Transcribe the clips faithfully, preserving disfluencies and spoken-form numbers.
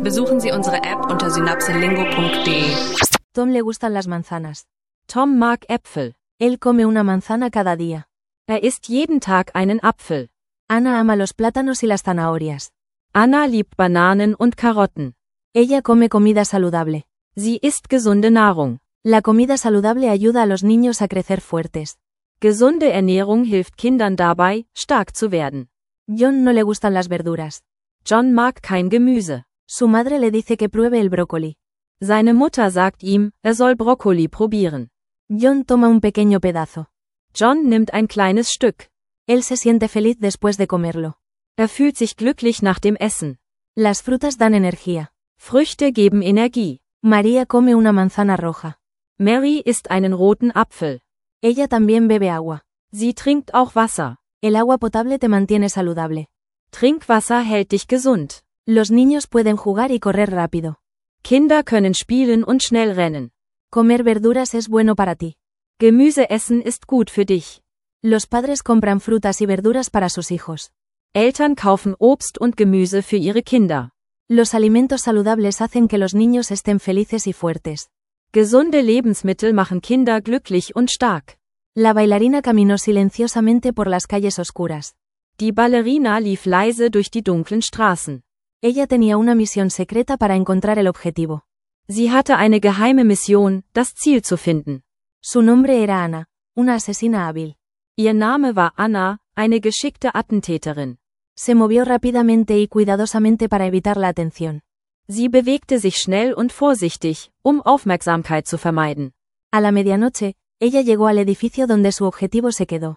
Besuchen Sie unsere App unter synapselingo punkt de. Tom le gustan las manzanas. Tom mag Äpfel. Él come una manzana cada día. Er isst jeden Tag einen Apfel. Ana ama los plátanos y las zanahorias. Anna liebt Bananen und Karotten. Ella come comida saludable. Sie isst gesunde Nahrung. La comida saludable ayuda a los niños a crecer fuertes. Gesunde Ernährung hilft Kindern dabei, stark zu werden. John no le gustan las verduras. John mag kein Gemüse. Su madre le dice que pruebe el brócoli. Seine Mutter sagt ihm, er soll Brokkoli probieren. John toma un pequeño pedazo. John nimmt ein kleines Stück. Él se siente feliz después de comerlo. Er fühlt sich glücklich nach dem Essen. Las frutas dan energía. Früchte geben Energie. María come una manzana roja. Mary isst einen roten Apfel. Ella también bebe agua. Sie trinkt auch Wasser. El agua potable te mantiene saludable. Trinkwasser hält dich gesund. Los niños pueden jugar y correr rápido. Kinder können spielen und schnell rennen. Comer verduras es bueno para ti. Gemüse essen ist gut für dich. Los padres compran frutas y verduras para sus hijos. Eltern kaufen Obst und Gemüse für ihre Kinder. Los alimentos saludables hacen que los niños estén felices y fuertes. Gesunde Lebensmittel machen Kinder glücklich und stark. La bailarina caminó silenciosamente por las calles oscuras. Die Ballerina lief leise durch die dunklen Straßen. Ella tenía una misión secreta para encontrar el objetivo. Sie hatte eine geheime Mission, das Ziel zu finden. Su nombre era Ana, una asesina hábil. Ihr Name war Anna, eine geschickte Attentäterin. Se movió rápidamente y cuidadosamente para evitar la atención. Sie bewegte sich schnell und vorsichtig, um Aufmerksamkeit zu vermeiden. A la medianoche, ella llegó al edificio donde su objetivo se quedó.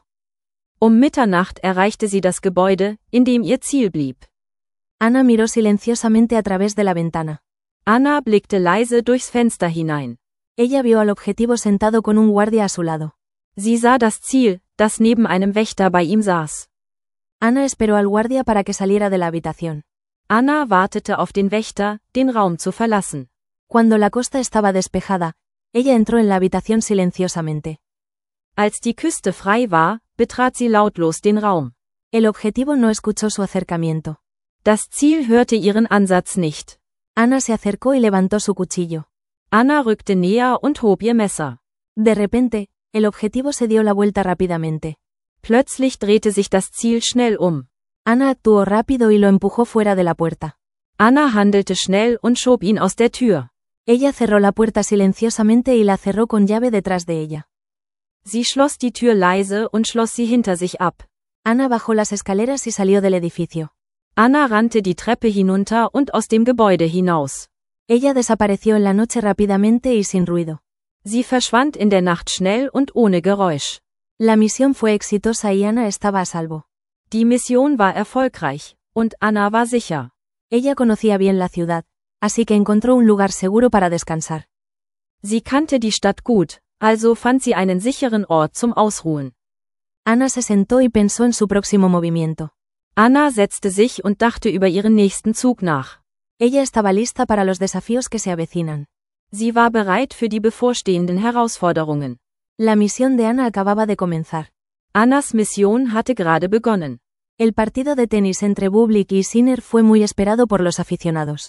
Um Mitternacht erreichte sie das Gebäude, in dem ihr Ziel blieb. Ana miró silenciosamente a través de la ventana. Anna blickte leise durchs Fenster hinein. Ella vio al objetivo sentado con un guardia a su lado. Sie sah das Ziel, das neben einem Wächter bei ihm saß. Ana esperó al guardia para que saliera de la habitación. Anna wartete auf den Wächter, den Raum zu verlassen. Cuando la costa estaba despejada, ella entró en la habitación silenciosamente. Als die Küste frei war, betrat sie lautlos den Raum. El objetivo no escuchó su acercamiento. Das Ziel hörte ihren Ansatz nicht. Ana se acercó y levantó su cuchillo. Anna rückte näher und hob ihr Messer. De repente, el objetivo se dio la vuelta rápidamente. Plötzlich drehte sich das Ziel schnell um. Ana actuó rápido y lo empujó fuera de la puerta. Anna handelte schnell und schob ihn aus der Tür. Ella cerró la puerta silenciosamente y la cerró con llave detrás de ella. Sie schloss die Tür leise und schloss sie hinter sich ab. Ana bajó las escaleras y salió del edificio. Anna rannte die Treppe hinunter und aus dem Gebäude hinaus. Ella desapareció en la noche rápidamente y sin ruido. Sie verschwand in der Nacht schnell und ohne Geräusch. La misión fue exitosa y Ana estaba a salvo. Die Mission war erfolgreich, und Anna war sicher. Ella conocía bien la ciudad, así que encontró un lugar seguro para descansar. Sie kannte die Stadt gut, also fand sie einen sicheren Ort zum Ausruhen. Ana se sentó y pensó en su próximo movimiento. Anna setzte sich und dachte über ihren nächsten Zug nach. Ella estaba lista para los desafíos que se avecinan. Sie war bereit für die bevorstehenden Herausforderungen. La misión de Ana acababa de comenzar. Annas Mission hatte gerade begonnen. El partido de tenis entre Bublik y Sinner fue muy esperado por los aficionados.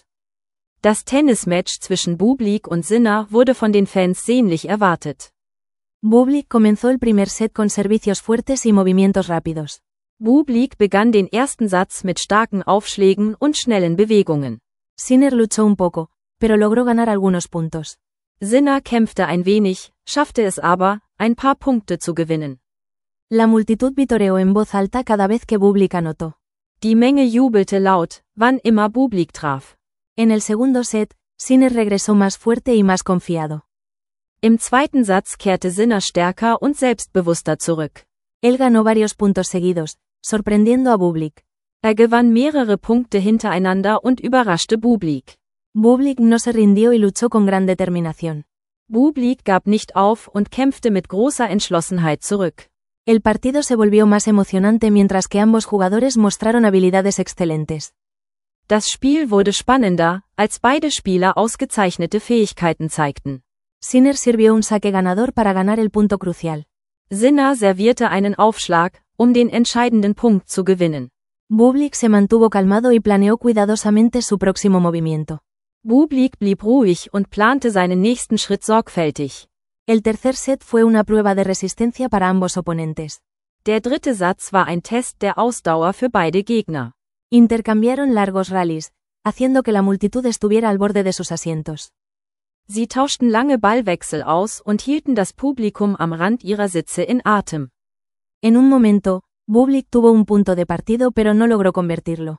Das Tennismatch zwischen Bublik und Sinner wurde von den Fans sehnlich erwartet. Bublik comenzó el primer set con servicios fuertes y movimientos rápidos. Bublik begann den ersten Satz mit starken Aufschlägen und schnellen Bewegungen. Sinner luchó un poco, pero logró ganar algunos puntos. Sinner kämpfte ein wenig, schaffte es aber, ein paar Punkte zu gewinnen. La multitud vitoreó en voz alta cada vez que Bublik anotó. Die Menge jubelte laut, wann immer Bublik traf. En el segundo set, Sinner regresó más fuerte y más confiado. Im zweiten Satz kehrte Sinner stärker und selbstbewusster zurück. Él ganó varios puntos seguidos, sorprendiendo a Bublik. Er gewann mehrere Punkte hintereinander und überraschte Bublik. Bublik no se rindió y luchó con gran determinación. Bublik gab nicht auf und kämpfte mit großer Entschlossenheit zurück. El partido se volvió más emocionante mientras que ambos jugadores mostraron habilidades excelentes. Das Spiel wurde spannender, als beide Spieler ausgezeichnete Fähigkeiten zeigten. Sinner sirvió un saque ganador para ganar el punto crucial. Sinner servierte einen Aufschlag, um den entscheidenden Punkt zu gewinnen. Bublik se mantuvo calmado y planeó cuidadosamente su próximo movimiento. Bublik blieb ruhig und plante seinen nächsten Schritt sorgfältig. El tercer set fue una prueba de resistencia para ambos oponentes. Der dritte Satz war ein Test der Ausdauer für beide Gegner. Intercambiaron largos rallies, haciendo que la multitud estuviera al borde de sus asientos. Sie tauschten lange Ballwechsel aus und hielten das Publikum am Rand ihrer Sitze in Atem. En un momento, Bublik tuvo un punto de partido pero no logró convertirlo.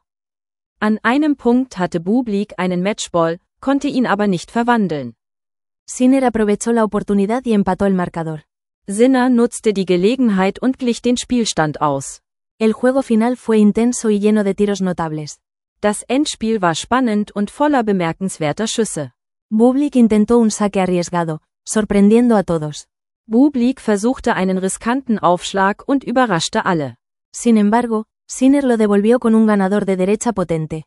An einem Punkt hatte Bublik einen Matchball, konnte ihn aber nicht verwandeln. Sinner aprovechó la oportunidad y empató el marcador. Sinner nutzte die Gelegenheit und glich den Spielstand aus. El juego final fue intenso y lleno de tiros notables. Das Endspiel war spannend und voller bemerkenswerter Schüsse. Bublik intentó un saque arriesgado, sorprendiendo a todos. Bublik versuchte einen riskanten Aufschlag und überraschte alle. Sin embargo, Sinner lo devolvió con un ganador de derecha potente.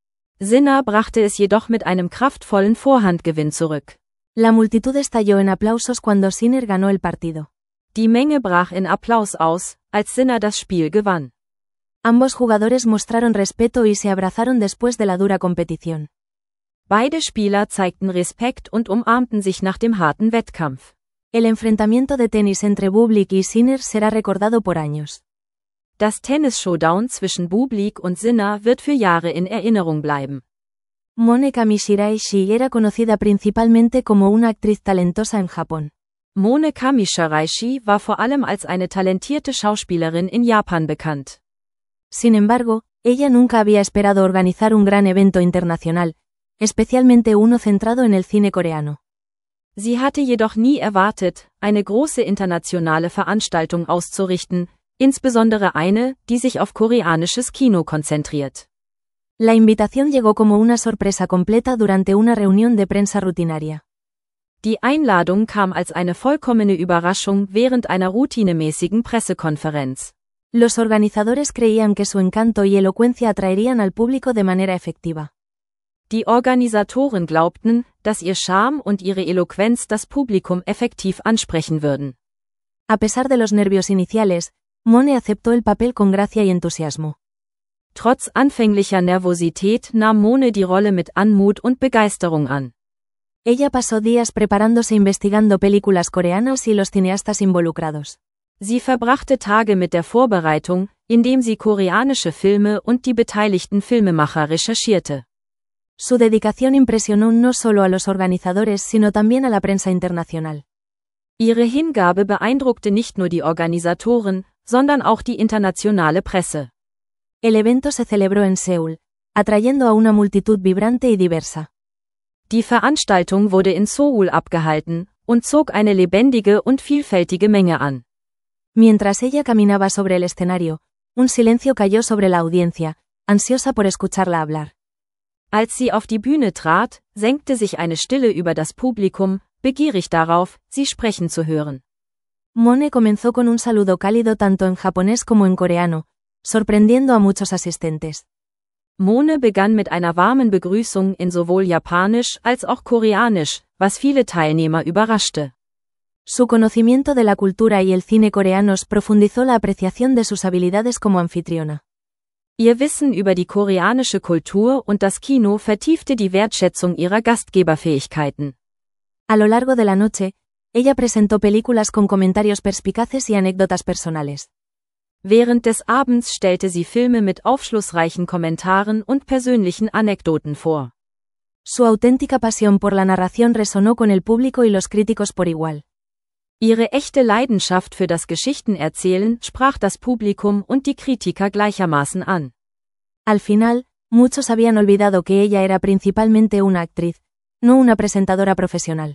Sinner brachte es jedoch mit einem kraftvollen Vorhandgewinn zurück. La multitud estalló en aplausos cuando Sinner ganó el partido. Die Menge brach in Applaus aus, als Sinner das Spiel gewann. Ambos jugadores mostraron respeto y se abrazaron después de la dura competición. Beide Spieler zeigten Respekt und umarmten sich nach dem harten Wettkampf. El enfrentamiento de tenis entre Bublik y Sinner será recordado por años. Das Tennis-Showdown zwischen Bublik und Sinner wird für Jahre in Erinnerung bleiben. Mone Kamishiraishi era conocida principalmente como una actriz talentosa en Japón. Mone Kamishiraishi war vor allem als eine talentierte Schauspielerin in Japan bekannt. Sin embargo, ella nunca había esperado organizar un gran evento internacional, especialmente uno centrado en el cine coreano. Sie hatte jedoch nie erwartet, eine große internationale Veranstaltung auszurichten, insbesondere eine, die sich auf koreanisches Kino konzentriert. La invitación llegó como una sorpresa completa durante una reunión de prensa rutinaria. Die Einladung kam als eine vollkommene Überraschung während einer routinemäßigen Pressekonferenz. Los organizadores creían que su encanto y elocuencia atraerían al público de manera efectiva. Die Organisatoren glaubten, dass ihr Charme und ihre Eloquenz das Publikum effektiv ansprechen würden. A pesar de los nervios iniciales, Mone aceptó el papel con gracia y entusiasmo. Trotz anfänglicher Nervosität nahm Mone die Rolle mit Anmut und Begeisterung an. Ella pasó días preparándose investigando películas coreanas y los cineastas involucrados. Sie verbrachte Tage mit der Vorbereitung, indem sie koreanische Filme und die beteiligten Filmemacher recherchierte. Su dedicación impresionó no solo a los organizadores sino también a la prensa internacional. Ihre Hingabe beeindruckte nicht nur die Organisatoren, sondern auch die internationale Presse. El evento se celebró en Seúl, atrayendo a una multitud vibrante y diversa. Die Veranstaltung wurde in Seoul abgehalten und zog eine lebendige und vielfältige Menge an. Mientras ella caminaba sobre el escenario, un silencio cayó sobre la audiencia, ansiosa por escucharla hablar. Als sie auf die Bühne trat, senkte sich eine Stille über das Publikum, begierig darauf, sie sprechen zu hören. Mone comenzó con un saludo cálido tanto en japonés como en coreano, sorprendiendo a muchos asistentes. Mone begann mit einer warmen Begrüßung in sowohl Japanisch als auch Koreanisch, was viele Teilnehmer überraschte. Su conocimiento de la cultura y el cine coreanos profundizó la apreciación de sus habilidades como anfitriona. Ihr Wissen über die koreanische Kultur und das Kino vertiefte die Wertschätzung ihrer Gastgeberfähigkeiten. A lo largo de la noche, ella presentó películas con comentarios perspicaces y anécdotas personales. Während des Abends stellte sie Filme mit aufschlussreichen Kommentaren und persönlichen Anekdoten vor. Su auténtica pasión por la narración resonó con el público y los críticos por igual. Ihre echte Leidenschaft für das Geschichtenerzählen sprach das Publikum und die Kritiker gleichermaßen an. Al final, muchos habían olvidado que ella era principalmente una actriz, no una presentadora profesional.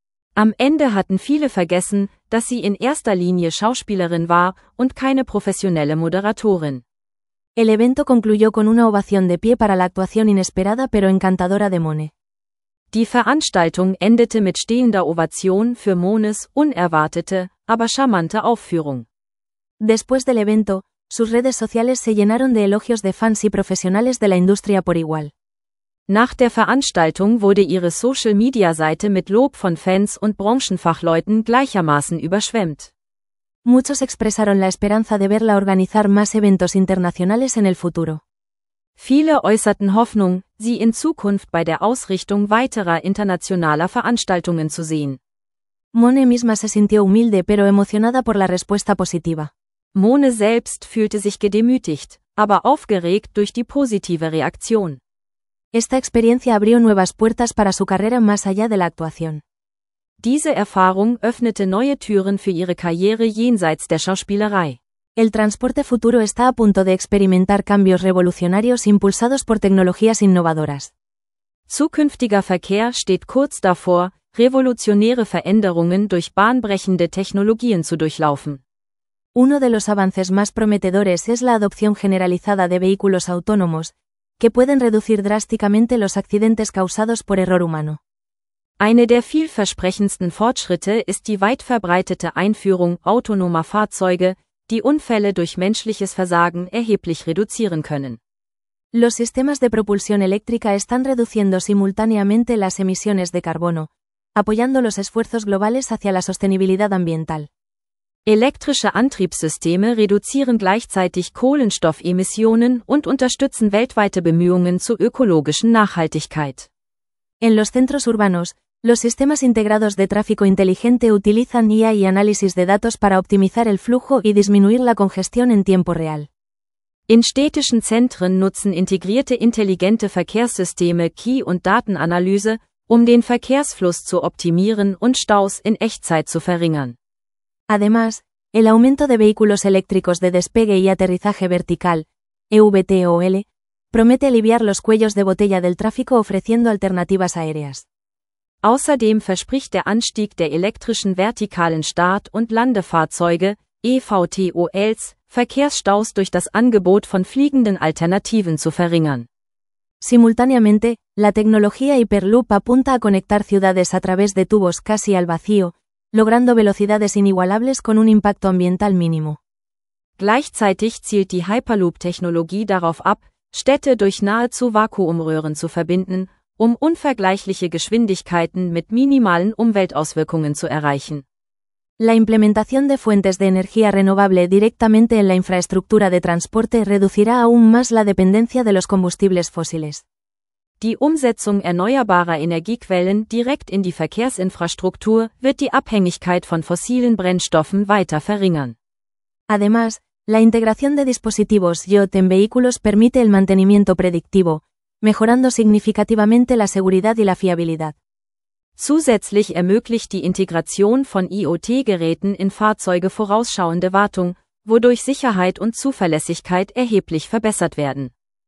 Am Ende hatten viele vergessen, dass sie in erster Linie Schauspielerin war und keine professionelle Moderatorin. El evento concluyó con una ovación de pie para la actuación inesperada pero encantadora de Mone. Die Veranstaltung endete mit stehender Ovation für Mones unerwartete, aber charmante Aufführung. Después del evento, sus redes sociales se llenaron de elogios de fans y profesionales de la industria por igual. Nach der Veranstaltung wurde ihre Social-Media-Seite mit Lob von Fans und Branchenfachleuten gleichermaßen überschwemmt. Muchos expresaron la esperanza de verla organizar más eventos internacionales en el futuro. Viele äußerten Hoffnung, sie in Zukunft bei der Ausrichtung weiterer internationaler Veranstaltungen zu sehen. Mone misma se sintió humilde pero emocionada por la respuesta positiva. Mone selbst fühlte sich gedemütigt, aber aufgeregt durch die positive Reaktion. Esta experiencia abrió nuevas puertas para su carrera más allá de la actuación. Diese Erfahrung öffnete neue Türen für ihre Karriere jenseits der Schauspielerei. El transporte futuro está a punto de experimentar cambios revolucionarios impulsados por tecnologías innovadoras. Zukünftiger Verkehr steht kurz davor, revolutionäre Veränderungen durch bahnbrechende Technologien zu durchlaufen. Uno de los avances más prometedores es la adopción generalizada de vehículos autónomos, que pueden reducir drásticamente los accidentes causados por error humano. Eine der vielversprechendsten Fortschritte ist die weit verbreitete Einführung autonomer Fahrzeuge, die Unfälle durch menschliches Versagen erheblich reduzieren können. Los sistemas de propulsión eléctrica están reduciendo simultáneamente las emisiones de carbono, apoyando los esfuerzos globales hacia la sostenibilidad ambiental. Elektrische Antriebssysteme reduzieren gleichzeitig Kohlenstoffemissionen und unterstützen weltweite Bemühungen zur ökologischen Nachhaltigkeit. En los centros urbanos, los sistemas integrados de tráfico inteligente utilizan I A y análisis de datos para optimizar el flujo y disminuir la congestión en tiempo real. In städtischen Zentren nutzen integrierte intelligente Verkehrssysteme Key- und Datenanalyse, um den Verkehrsfluss zu optimieren und Staus in Echtzeit zu verringern. Además, el aumento de vehículos eléctricos de despegue y aterrizaje vertical, E V T O L, promete aliviar los cuellos de botella del tráfico ofreciendo alternativas aéreas. Außerdem verspricht der Anstieg der elektrischen vertikalen Start- und Landefahrzeuge, E V T O Ls, Verkehrsstaus durch das Angebot von fliegenden Alternativen zu verringern. Simultáneamente, la tecnología Hyperloop apunta a conectar ciudades a través de tubos casi al vacío, logrando velocidades inigualables con un impacto ambiental mínimo. Gleichzeitig zielt die Hyperloop-Technologie darauf ab, Städte durch nahezu Vakuumröhren zu verbinden, um unvergleichliche Geschwindigkeiten mit minimalen Umweltauswirkungen zu erreichen. La implementación de fuentes de energía renovable directamente en la infraestructura de transporte reducirá aún más la dependencia de los combustibles fósiles. Die Umsetzung erneuerbarer Energiequellen direkt in die Verkehrsinfrastruktur wird die Abhängigkeit von fossilen Brennstoffen weiter verringern. Además, la integración de dispositivos I O T en vehículos permite el mantenimiento predictivo, mejorando significativamente la seguridad y la fiabilidad. Zusätzlich ermöglicht die Integration von I O T-Geräten in Fahrzeuge vorausschauende Wartung, wodurch Sicherheit und Zuverlässigkeit erheblich verbessert werden.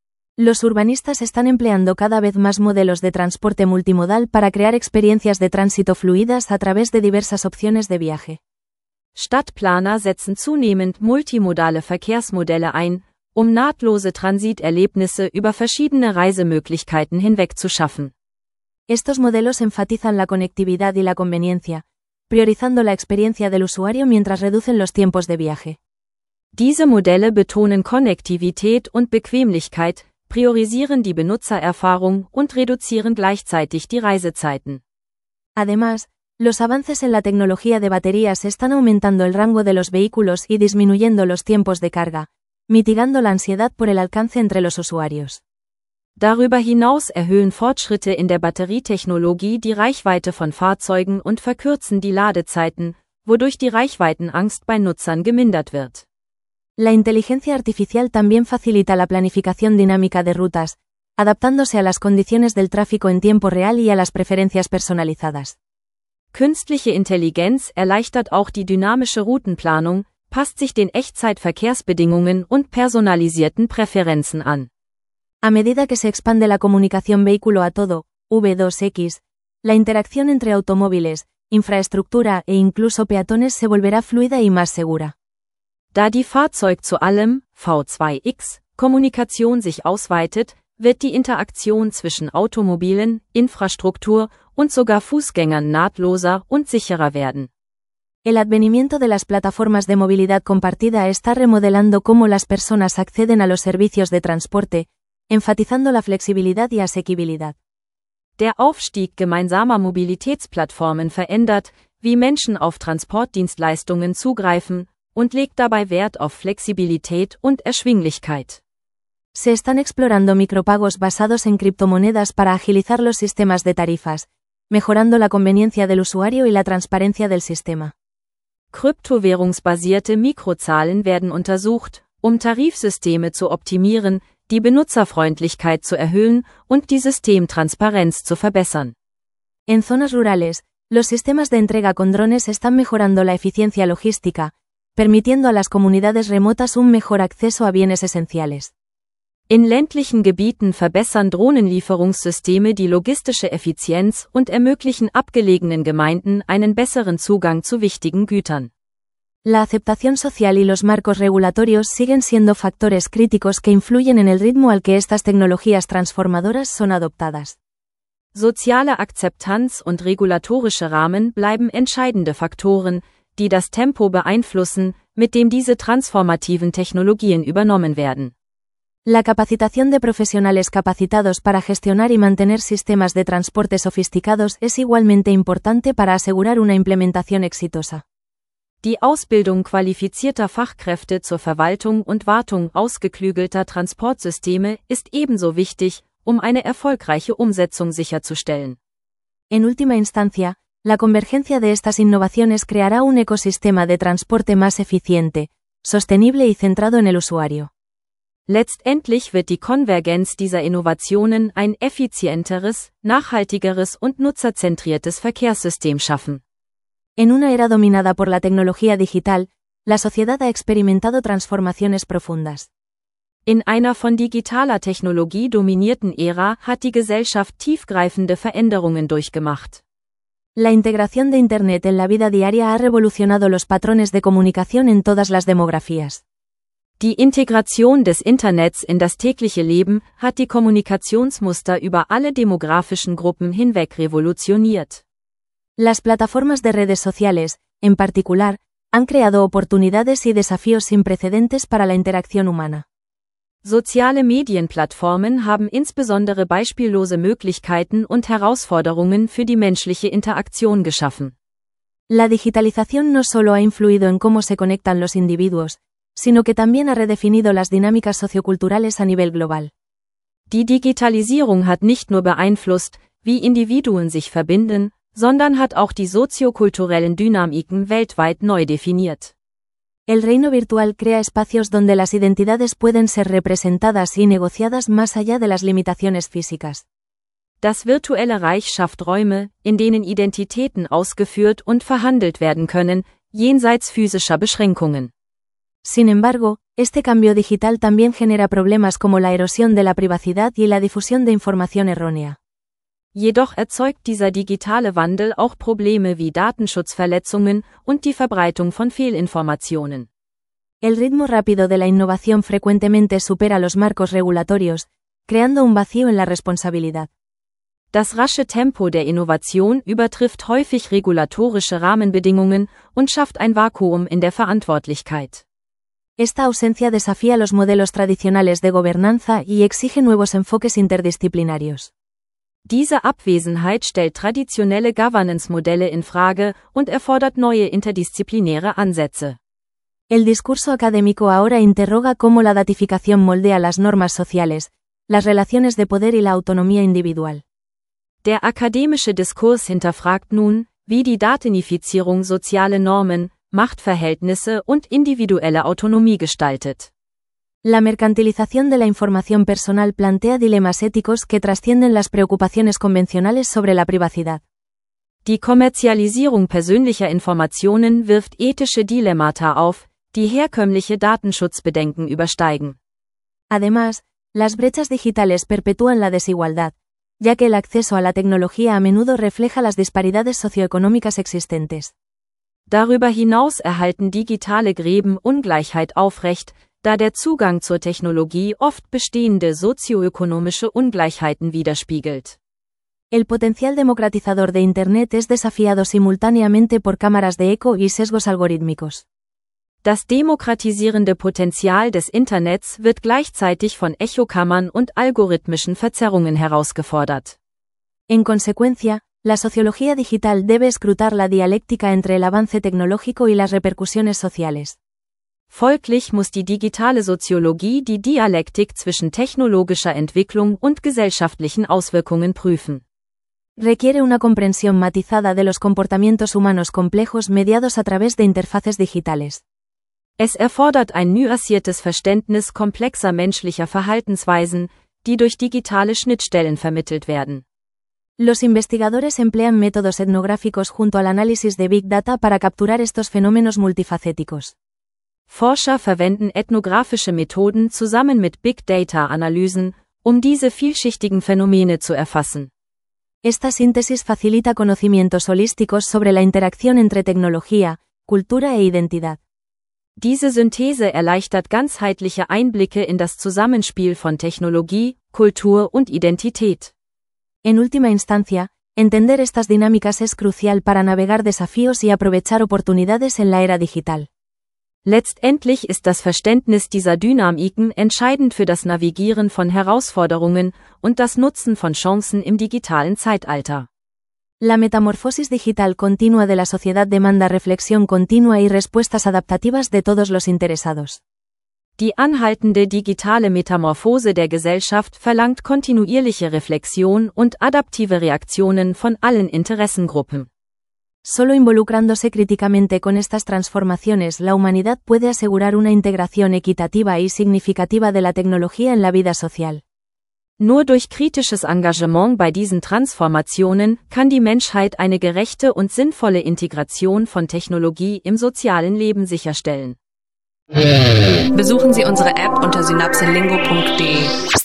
Los urbanistas están empleando cada vez más modelos de transporte multimodal para crear experiencias de tránsito fluidas a través de diversas opciones de viaje. Stadtplaner setzen zunehmend multimodale Verkehrsmodelle ein, um nahtlose Transiterlebnisse über verschiedene Reisemöglichkeiten hinweg zu schaffen. Estos modelos enfatizan la conectividad y la conveniencia, priorizando la experiencia del usuario mientras reducen los tiempos de viaje. Diese Modelle betonen Konnektivität und Bequemlichkeit, priorisieren die Benutzererfahrung und reduzieren gleichzeitig die Reisezeiten. Además, los avances en la tecnología de baterías están aumentando el rango de los vehículos y disminuyendo los tiempos de carga, mitigando la ansiedad por el alcance entre los usuarios. Darüber hinaus erhöhen Fortschritte in der Batterietechnologie die Reichweite von Fahrzeugen und verkürzen die Ladezeiten, wodurch die Reichweitenangst bei Nutzern gemindert wird. La inteligencia artificial también facilita la planificación dinámica de rutas, adaptándose a las condiciones del tráfico en tiempo real y a las preferencias personalizadas. Künstliche Intelligenz erleichtert auch die dynamische Routenplanung, passt sich den Echtzeitverkehrsbedingungen und personalisierten Präferenzen an. A medida que se expande la comunicación vehículo a todo, V dos X, la interacción entre automóviles, infraestructura e incluso peatones se volverá fluida y más segura. Da die Fahrzeug zu allem, V zwei X, Kommunikation sich ausweitet, wird die Interaktion zwischen Automobilen, Infrastruktur und sogar Fußgängern nahtloser und sicherer werden. El advenimiento de las plataformas de movilidad compartida está remodelando cómo las personas acceden a los servicios de transporte, enfatizando la flexibilidad y asequibilidad. Der Aufstieg gemeinsamer Mobilitätsplattformen verändert, wie Menschen auf Transportdienstleistungen zugreifen, und legt dabei Wert auf Flexibilität und Erschwinglichkeit. Se están explorando micropagos basados en criptomonedas para agilizar los sistemas de tarifas, mejorando la conveniencia del usuario y la transparencia del sistema. Kryptowährungsbasierte Mikrozahlen werden untersucht, um Tarifsysteme zu optimieren, die Benutzerfreundlichkeit zu erhöhen und die Systemtransparenz zu verbessern. En zonas rurales, los sistemas de entrega con drones están mejorando la eficiencia logística, permitiendo a las comunidades remotas un mejor acceso a bienes esenciales. In ländlichen Gebieten verbessern Drohnenlieferungssysteme die logistische Effizienz und ermöglichen abgelegenen Gemeinden einen besseren Zugang zu wichtigen Gütern. La aceptación social y los marcos regulatorios siguen siendo factores críticos que influyen en el ritmo al que estas tecnologías transformadoras son adoptadas. Soziale Akzeptanz und regulatorische Rahmen bleiben entscheidende Faktoren, die das Tempo beeinflussen, mit dem diese transformativen Technologien übernommen werden. La capacitación de profesionales capacitados para gestionar y mantener sistemas de transporte sofisticados es igualmente importante para asegurar una implementación exitosa. Die Ausbildung qualifizierter Fachkräfte zur Verwaltung und Wartung ausgeklügelter Transportsysteme ist ebenso wichtig, um eine erfolgreiche Umsetzung sicherzustellen. En última instancia, la convergencia de estas innovaciones creará un ecosistema de transporte más eficiente, sostenible y centrado en el usuario. Letztendlich wird die Konvergenz dieser Innovationen ein effizienteres, nachhaltigeres und nutzerzentriertes Verkehrssystem schaffen. En una era dominada por la tecnología digital, la sociedad ha experimentado transformaciones profundas. In einer von digitaler Technologie dominierten Ära hat die Gesellschaft tiefgreifende Veränderungen durchgemacht. La integración de Internet en la vida diaria ha revolucionado los patrones de comunicación en todas las demografías. Die Integration des Internets in das tägliche Leben hat die Kommunikationsmuster über alle demografischen Gruppen hinweg revolutioniert. Las plataformas de redes sociales, en particular, han creado oportunidades y desafíos sin precedentes para la interacción humana. Soziale Medienplattformen haben insbesondere beispiellose Möglichkeiten und Herausforderungen für die menschliche Interaktion geschaffen. La digitalización no solo ha influido en cómo se conectan los individuos, sino que también ha redefinido las dinámicas socioculturales a nivel global. Die Digitalisierung hat nicht nur beeinflusst, wie Individuen sich verbinden, sondern hat auch die soziokulturellen Dynamiken weltweit neu definiert. El reino virtual crea espacios donde las identidades pueden ser representadas y negociadas más allá de las limitaciones físicas. Das virtuelle Reich schafft Räume, in denen Identitäten ausgeführt und verhandelt werden können, jenseits physischer Beschränkungen. Sin embargo, este cambio digital también genera problemas como la erosión de la privacidad y la difusión de información errónea. Jedoch erzeugt dieser digitale Wandel auch Probleme wie Datenschutzverletzungen und die Verbreitung von Fehlinformationen. El ritmo rápido de la innovación frecuentemente supera los marcos regulatorios, creando un vacío en la responsabilidad. Das rasche Tempo der Innovation übertrifft häufig regulatorische Rahmenbedingungen und schafft ein Vakuum in der Verantwortlichkeit. Esta ausencia desafía los modelos tradicionales de gobernanza y exige nuevos enfoques interdisciplinarios. Diese Abwesenheit stellt traditionelle Governance-Modelle in Frage und erfordert neue interdisziplinäre Ansätze. El discurso académico ahora interroga cómo la datificación moldea las normas sociales, las relaciones de poder y la autonomía individual. Der akademische Diskurs hinterfragt nun, wie die Datenifizierung soziale Normen, Machtverhältnisse und individuelle Autonomie gestaltet. La mercantilización de la información personal plantea dilemas éticos que trascienden las preocupaciones convencionales sobre la privacidad. Die Kommerzialisierung persönlicher Informationen wirft ethische Dilemmata auf, die herkömmliche Datenschutzbedenken übersteigen. Además, las brechas digitales perpetúan la desigualdad, ya que el acceso a la tecnología a menudo refleja las disparidades socioeconómicas existentes. Darüber hinaus erhalten digitale Gräben Ungleichheit aufrecht, da der Zugang zur Technologie oft bestehende sozioökonomische Ungleichheiten widerspiegelt. El potencial democratizador de Internet es desafiado simultáneamente por cámaras de eco y sesgos algorítmicos. Das demokratisierende Potenzial des Internets wird gleichzeitig von Echokammern und algorithmischen Verzerrungen herausgefordert. En consecuencia, la sociología digital debe escrutar la dialéctica entre el avance tecnológico y las repercusiones sociales. Folglich muss die digitale Soziologie die Dialektik zwischen technologischer Entwicklung und gesellschaftlichen Auswirkungen prüfen. Requiere una comprensión matizada de los comportamientos humanos complejos mediados a través de interfaces digitales. Es erfordert ein nuanciertes Verständnis komplexer menschlicher Verhaltensweisen, die durch digitale Schnittstellen vermittelt werden. Los investigadores emplean métodos etnográficos junto al análisis de Big Data para capturar estos fenómenos multifacéticos. Forscher verwenden ethnographische Methoden zusammen mit Big Data-Analysen, um diese vielschichtigen Phänomene zu erfassen. Esta síntesis facilita conocimientos holísticos sobre la interacción entre tecnología, cultura e identidad. Diese Synthese erleichtert ganzheitliche Einblicke in das Zusammenspiel von Technologie, Kultur und Identität. En última instancia, entender estas dinámicas es crucial para navegar desafíos y aprovechar oportunidades en la era digital. Letztendlich ist das Verständnis dieser Dynamiken entscheidend für das Navigieren von Herausforderungen und das Nutzen von Chancen im digitalen Zeitalter. La metamorfosis digital continua de la sociedad demanda reflexión continua y respuestas adaptativas de todos los interesados. Die anhaltende digitale Metamorphose der Gesellschaft verlangt kontinuierliche Reflexion und adaptive Reaktionen von allen Interessengruppen. Solo involucrándose críticamente con estas transformaciones la humanidad puede asegurar una integración equitativa y significativa de la tecnología en la vida social. Nur durch kritisches Engagement bei diesen Transformationen kann die Menschheit eine gerechte und sinnvolle Integration von Technologie im sozialen Leben sicherstellen. Besuchen Sie unsere App unter synapselingo punkt de.